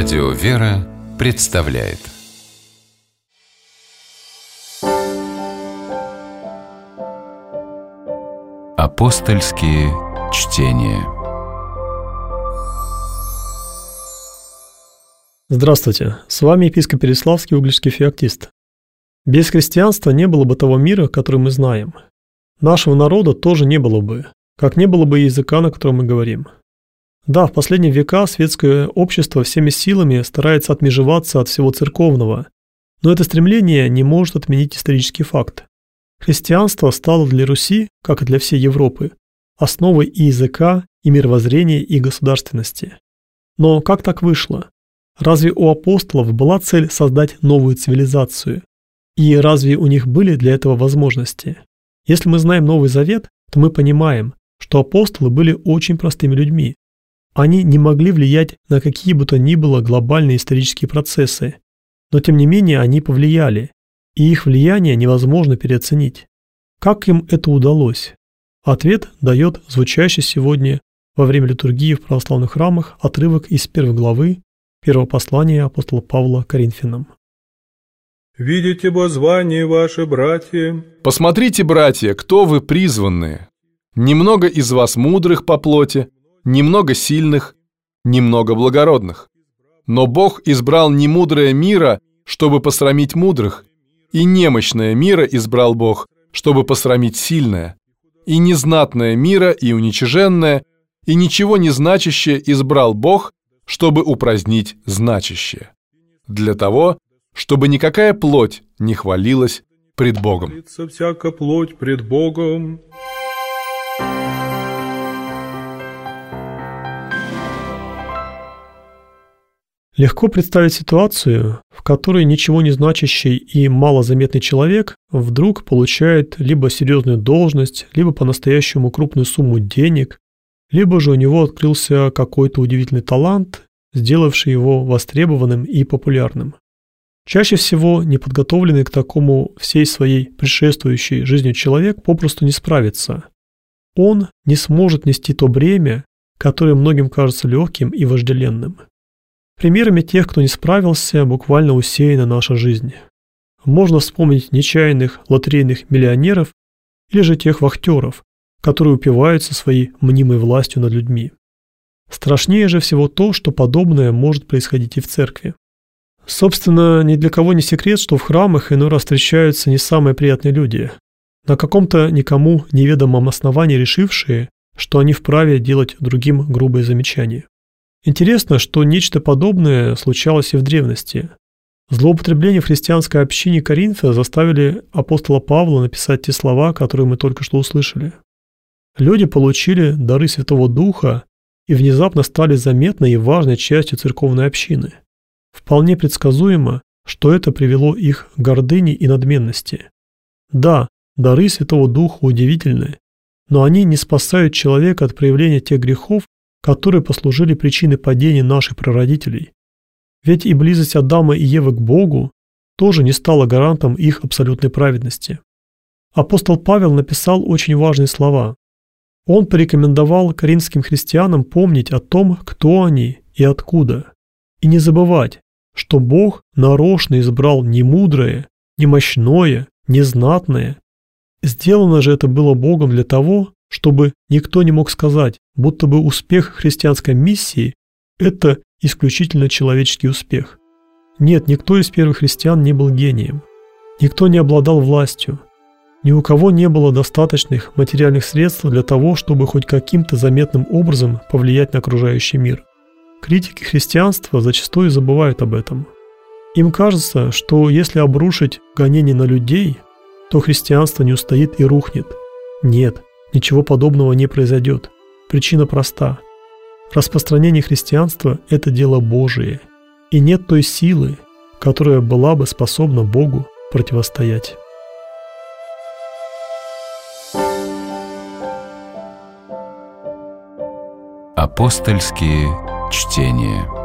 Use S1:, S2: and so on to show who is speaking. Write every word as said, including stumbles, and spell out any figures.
S1: Радио «Вера» представляет Апостольские чтения.
S2: Здравствуйте, с вами епископ Переславский, Угличский феоктист. Без христианства не было бы того мира, который мы знаем. Нашего народа тоже не было бы, как не было бы и языка, на котором мы говорим. Да, в последние века светское общество всеми силами старается отмежеваться от всего церковного, но это стремление не может отменить исторический факт. Христианство стало для Руси, как и для всей Европы, основой и языка, и мировоззрения, и государственности. Но как так вышло? Разве у апостолов была цель создать новую цивилизацию? И разве у них были для этого возможности? Если мы знаем Новый Завет, то мы понимаем, что апостолы были очень простыми людьми. Они не могли влиять на какие бы то ни было глобальные исторические процессы, но тем не менее они повлияли, и их влияние невозможно переоценить. Как им это удалось? Ответ дает звучащий сегодня во время литургии в православных храмах отрывок из первой главы первого послания апостола Павла Коринфянам.
S3: «Видите воззвание ваше, братья».
S4: Посмотрите, братья, кто вы призванные. Немного из вас мудрых по плоти, немного сильных, немного благородных. Но Бог избрал немудрое мира, чтобы посрамить мудрых, и немощное мира избрал Бог, чтобы посрамить сильное, и незнатное мира, и уничиженное, и ничего не значащее избрал Бог, чтобы упразднить значащее, для того, чтобы никакая плоть не хвалилась пред Богом.
S3: Всяка плоть пред Богом.
S2: Легко представить ситуацию, в которой ничего не значащий и малозаметный человек вдруг получает либо серьезную должность, либо по-настоящему крупную сумму денег, либо же у него открылся какой-то удивительный талант, сделавший его востребованным и популярным. Чаще всего неподготовленный к такому всей своей предшествующей жизнью человек попросту не справится. Он не сможет нести то бремя, которое многим кажется легким и вожделенным. Примерами тех, кто не справился, буквально усеяна наша жизнь. Можно вспомнить нечаянных лотерейных миллионеров или же тех вахтеров, которые упиваются своей мнимой властью над людьми. Страшнее же всего то, что подобное может происходить и в церкви. Собственно, ни для кого не секрет, что в храмах иной раз встречаются не самые приятные люди, на каком-то никому неведомом основании решившие, что они вправе делать другим грубые замечания. Интересно, что нечто подобное случалось и в древности. Злоупотребления в христианской общине Коринфа заставили апостола Павла написать те слова, которые мы только что услышали. Люди получили дары Святого Духа и внезапно стали заметной и важной частью церковной общины. Вполне предсказуемо, что это привело их к гордыне и надменности. Да, дары Святого Духа удивительны, но они не спасают человека от проявления тех грехов, которые послужили причиной падения наших прародителей. Ведь и близость Адама и Евы к Богу тоже не стала гарантом их абсолютной праведности. Апостол Павел написал очень важные слова. Он порекомендовал коринфским христианам помнить о том, кто они и откуда, и не забывать, что Бог нарочно избрал не мудрое, не мощное, не знатное. Сделано же это было Богом для того, чтобы никто не мог сказать, будто бы успех христианской миссии – это исключительно человеческий успех. Нет, никто из первых христиан не был гением. Никто не обладал властью. Ни у кого не было достаточных материальных средств для того, чтобы хоть каким-то заметным образом повлиять на окружающий мир. Критики христианства зачастую забывают об этом. Им кажется, что если обрушить гонение на людей, то христианство не устоит и рухнет. Нет. Ничего подобного не произойдет. Причина проста. Распространение христианства – это дело Божие, и нет той силы, которая была бы способна Богу противостоять.
S1: Апостольские чтения.